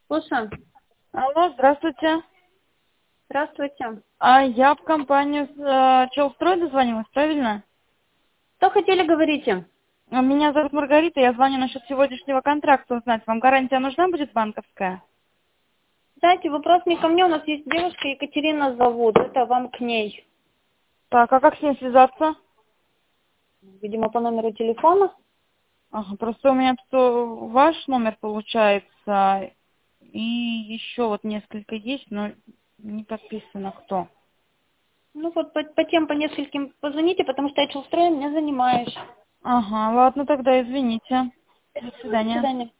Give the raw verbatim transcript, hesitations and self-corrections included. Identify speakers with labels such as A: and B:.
A: Слушаю.
B: Алло, здравствуйте.
A: Здравствуйте.
B: А я в компанию э, Челстрой дозвонилась, правильно?
A: Что хотели, говорите?
B: А, Меня зовут Маргарита, я звоню насчет сегодняшнего контракта узнать. Вам гарантия нужна будет банковская?
A: Знаете, вопрос не ко мне, у нас есть девушка, Екатерина зовут, это вам к ней.
B: Так, а как с ней связаться?
A: Видимо, по номеру телефона.
B: Ага, просто у меня тут э, ваш номер получается, и еще вот несколько есть, но не подписано кто.
A: Ну вот по, по тем, по нескольким позвоните, потому что я Челстроем не занимаюсь.
B: Ага, ладно, тогда извините. До
A: До
B: свидания.
A: свидания.